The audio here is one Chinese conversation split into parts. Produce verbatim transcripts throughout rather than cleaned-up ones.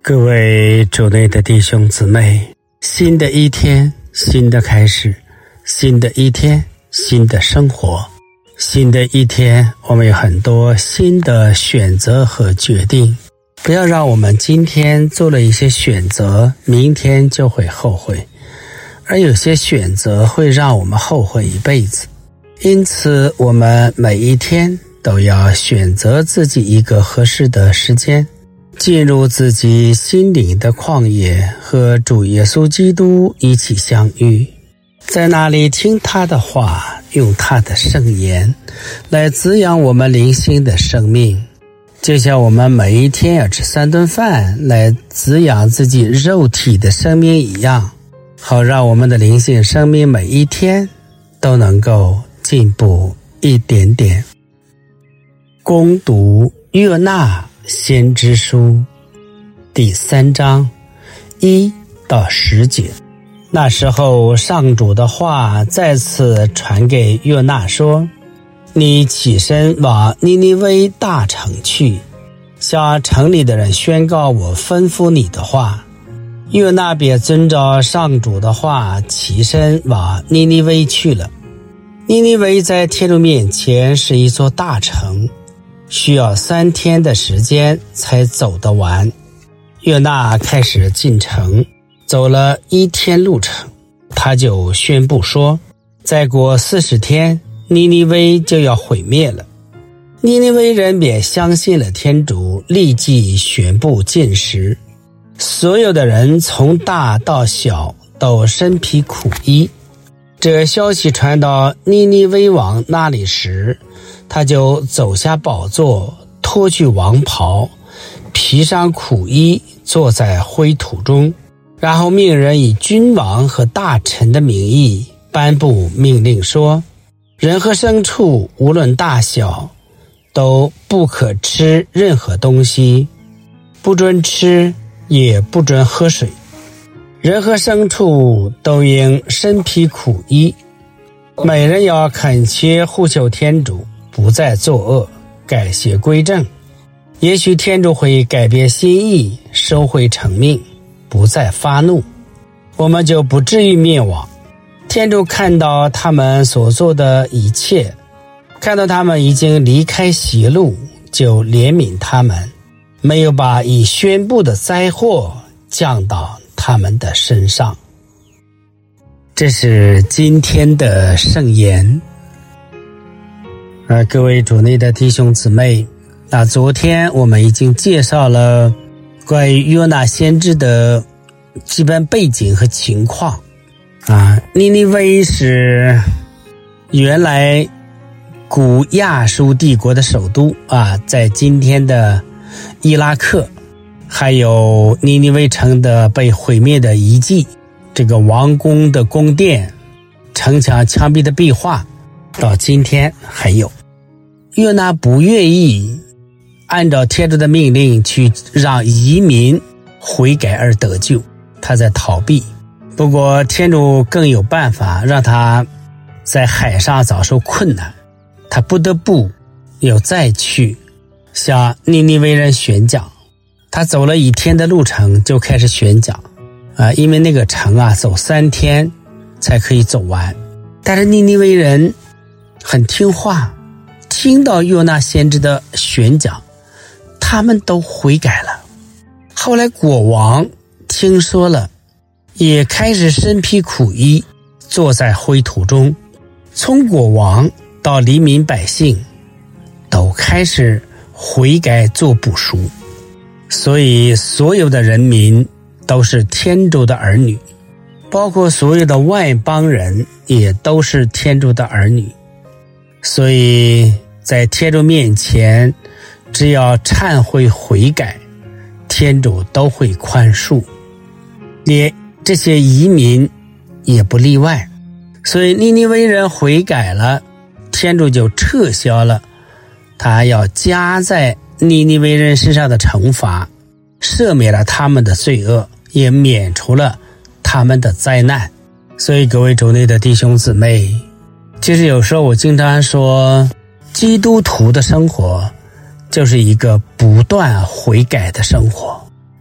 各位主内的弟兄姊妹，新的一天，新的开始，新的一天，新的生活，新的一天，我们有很多新的选择和决定。不要让我们今天做了一些选择，明天就会后悔，而有些选择会让我们后悔一辈子。因此，我们每一天都要选择自己一个合适的时间，进入自己心灵的旷野，和主耶稣基督一起相遇，在那里听他的话，用他的圣言来滋养我们灵性的生命，就像我们每一天要吃三顿饭来滋养自己肉体的生命一样，好让我们的灵性生命每一天都能够进步一点点。攻读约纳先知书第三章一到十节。那时候，上主的话再次传给约纳说：你起身往尼尼微大城去，向城里的人宣告我吩咐你的话。约纳便遵照上主的话，起身往尼尼微去了。尼尼微在天主面前是一座大城，需要三天的时间才走得完。约纳开始进城，走了一天路程，他就宣布说，再过四十天，尼尼微就要毁灭了。尼尼微人便相信了天主，立即宣布禁食，所有的人从大到小都身披苦衣。这消息传到尼尼微王那里时，他就走下宝座，脱去王袍，披上苦衣，坐在灰土中，然后命人以君王和大臣的名义颁布命令说，人和牲畜无论大小都不可吃任何东西，不准吃也不准喝水，人和牲畜都应身披苦衣，每人要恳切呼求天主，不再作恶，改邪归正。也许天主会改变心意，收回成命，不再发怒，我们就不至于灭亡。天主看到他们所做的一切，看到他们已经离开邪路，就怜悯他们，没有把已宣布的灾祸降到他们的身上。这是今天的圣言。而各位主内的弟兄姊妹，那昨天我们已经介绍了关于约纳先知的基本背景和情况啊。尼尼微是原来古亚述帝国的首都啊，在今天的伊拉克，还有尼尼微城的被毁灭的遗迹，这个王宫的宫殿，城墙墙壁的壁画，到今天还有。约纳不愿意按照天主的命令去让移民悔改而得救，他在逃避。不过天主更有办法让他在海上遭受困难，他不得不要再去向尼尼微人宣讲。他走了一天的路程就开始宣讲啊，因为那个城啊走三天才可以走完。但是尼尼微人很听话，听到约纳先知的宣讲，他们都悔改了。后来国王听说了，也开始身披苦衣，坐在灰土中。从国王到黎民百姓都开始悔改做补赎。所以所有的人民都是天主的儿女，包括所有的外邦人也都是天主的儿女。所以在天主面前，只要忏悔悔改，天主都会宽恕，连这些移民也不例外。所以尼尼微人悔改了，天主就撤销了他要加在尼尼微人身上的惩罚，赦免了他们的罪恶，也免除了他们的灾难。所以各位主内的弟兄姊妹，其实有时候我经常说，基督徒的生活就是一个不断悔改的生活。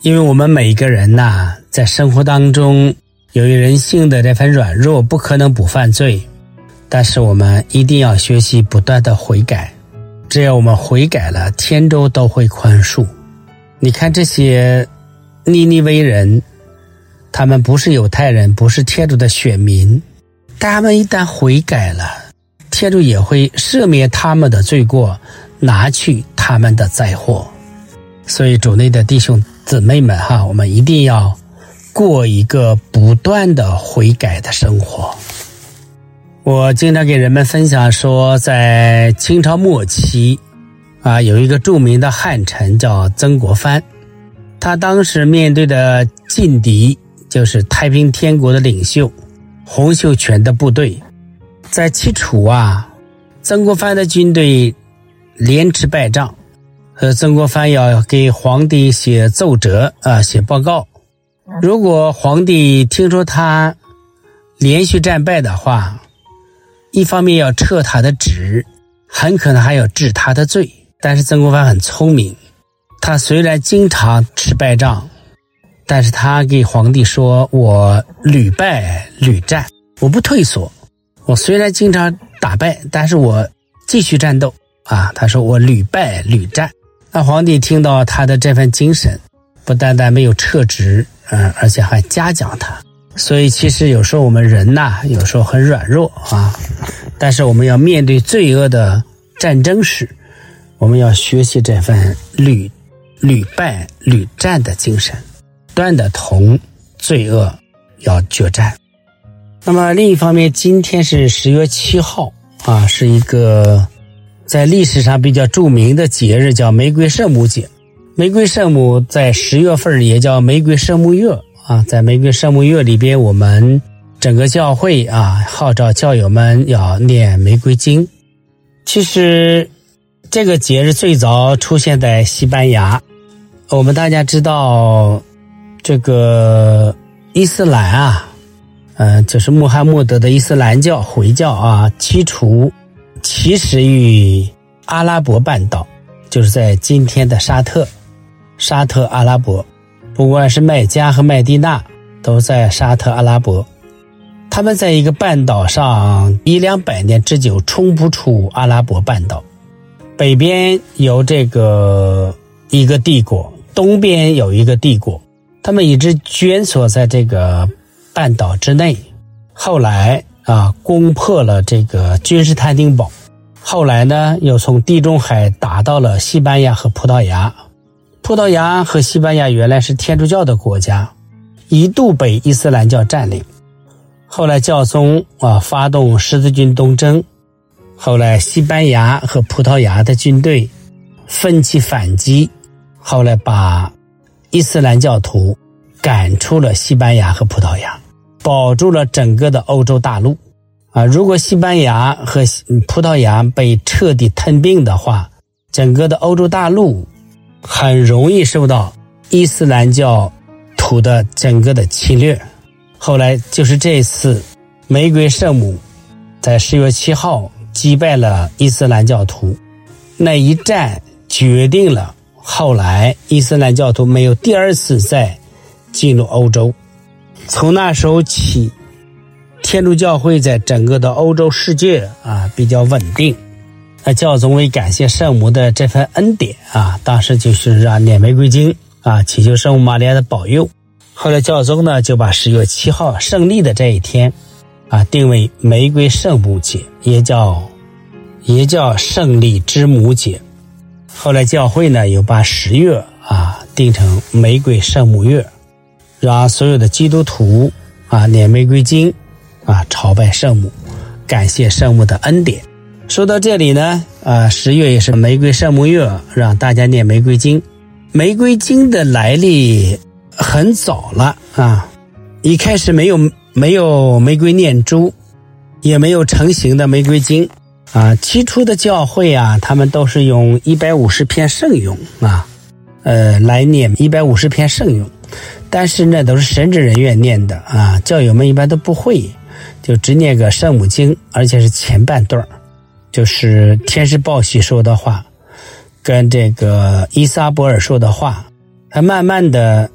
因为我们每个人呐、啊，在生活当中由于人性的这份软弱，不可能不犯罪，但是我们一定要学习不断的悔改，只要我们悔改了，天周都会宽恕。你看这些尼尼微人，他们不是犹太人，不是天主的选民，但他们一旦悔改了，天主也会赦免他们的罪过，拿去他们的灾祸。所以主内的弟兄姊妹们哈，我们一定要过一个不断的悔改的生活。我经常给人们分享说，在清朝末期啊，有一个著名的汉臣叫曾国藩，他当时面对的劲敌就是太平天国的领袖洪秀全的部队。在起初啊，曾国藩的军队连吃败仗，呃，曾国藩要给皇帝写奏折啊，写报告。如果皇帝听说他连续战败的话，一方面要撤他的职，很可能还要治他的罪。但是曾国藩很聪明，他虽然经常吃败仗，但是他给皇帝说，我屡败屡战，我不退缩，我虽然经常打败，但是我继续战斗啊。他说我屡败屡战。那皇帝听到他的这份精神，不单单没有撤职，嗯，而且还嘉奖他。所以其实有时候我们人呐、啊，有时候很软弱啊，但是我们要面对罪恶的战争时，我们要学习这份屡屡败屡战的精神，不断的同罪恶要决战。那么另一方面，今天是十月七号啊，是一个在历史上比较著名的节日，叫玫瑰圣母节。玫瑰圣母在十月份也叫玫瑰圣母月啊，在玫瑰圣母月里边，我们整个教会啊号召教友们要念玫瑰经。其实这个节日最早出现在西班牙，我们大家知道这个伊斯兰啊，呃，就是穆罕默德的伊斯兰教回教啊，起初起始于阿拉伯半岛，就是在今天的沙特，沙特阿拉伯，不管是麦加和麦地那都在沙特阿拉伯。他们在一个半岛上一两百年之久，冲不出阿拉伯半岛。北边有这个一个帝国，东边有一个帝国，他们一直蜷缩在这个半岛之内。后来啊，攻破了这个君士坦丁堡，后来呢，又从地中海打到了西班牙和葡萄牙。葡萄牙和西班牙原来是天主教的国家，一度被伊斯兰教占领。后来教宗啊发动十字军东征，后来西班牙和葡萄牙的军队奋起反击，后来把伊斯兰教徒赶出了西班牙和葡萄牙，保住了整个的欧洲大陆啊！如果西班牙和葡萄牙被彻底吞并的话，整个的欧洲大陆很容易受到伊斯兰教徒的整个的侵略。后来就是这次玫瑰圣母在十月七号击败了伊斯兰教徒，那一战决定了后来伊斯兰教徒没有第二次再进入欧洲。从那时候起，天主教会在整个的欧洲世界啊比较稳定。那教宗为感谢圣母的这份恩典啊，当时就是让念玫瑰经啊，祈求圣母玛利亚的保佑。后来教宗呢就把十月七号胜利的这一天啊定为玫瑰圣母节，也叫也叫胜利之母节。后来教会呢又把十月啊定成玫瑰圣母月，让所有的基督徒啊念玫瑰经啊朝拜圣母，感谢圣母的恩典。说到这里呢啊十月也是玫瑰圣母月，让大家念玫瑰经。玫瑰经的来历很早了啊，一开始没有没有玫瑰念珠，也没有成型的玫瑰经啊。起初的教会啊，他们都是用一百五十篇圣咏啊，呃，来念一百五十篇圣咏，但是呢，都是神职人员念的啊，教友们一般都不会，就只念个圣母经，而且是前半段，就是天使报喜说的话，跟这个伊撒伯尔说的话，他慢慢的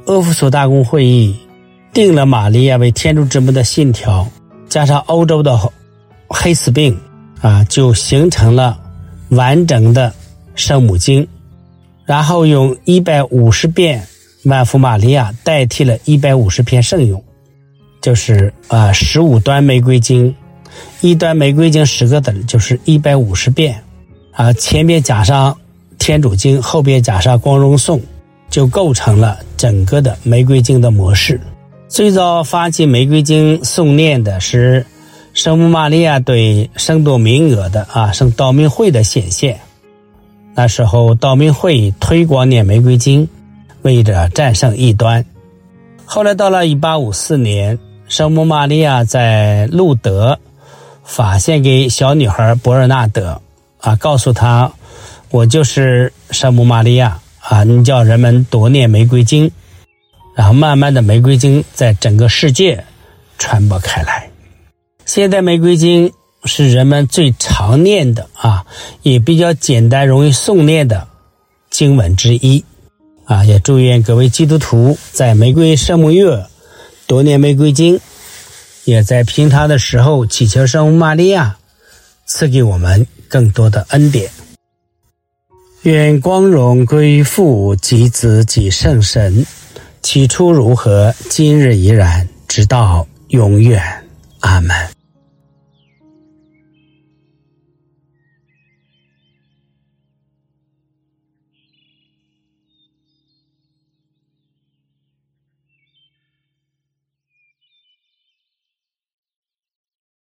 阿弗所大公会议定了玛利亚为天主之母的信条，加上欧洲的黑死病啊，就形成了完整的圣母经。然后用一百五十遍万福玛利亚代替了一百五十篇圣咏，就是啊十五端玫瑰经，一端玫瑰经十个字就是一百五十遍啊，前边加上天主经，后边加上光荣颂，就构成了整个的玫瑰经的模式。最早发起玫瑰经诵念的是圣母玛利亚对圣多明戈的啊圣道明会的显现。那时候道明会推广念玫瑰经，为着战胜异端。后来到了一八五四年，圣母玛利亚在路德发现给小女孩伯尔纳德啊，告诉她我就是圣母玛利亚啊，你叫人们多念玫瑰经。然后慢慢的玫瑰经在整个世界传播开来。现在玫瑰经是人们最常念的啊，也比较简单容易诵念的经文之一啊，也祝愿各位基督徒在玫瑰圣母月多念玫瑰经，也在平常的时候祈求圣母玛利亚赐给我们更多的恩典。愿光荣归于父及子及圣神，起初如何，今日依然，直到永远。阿们。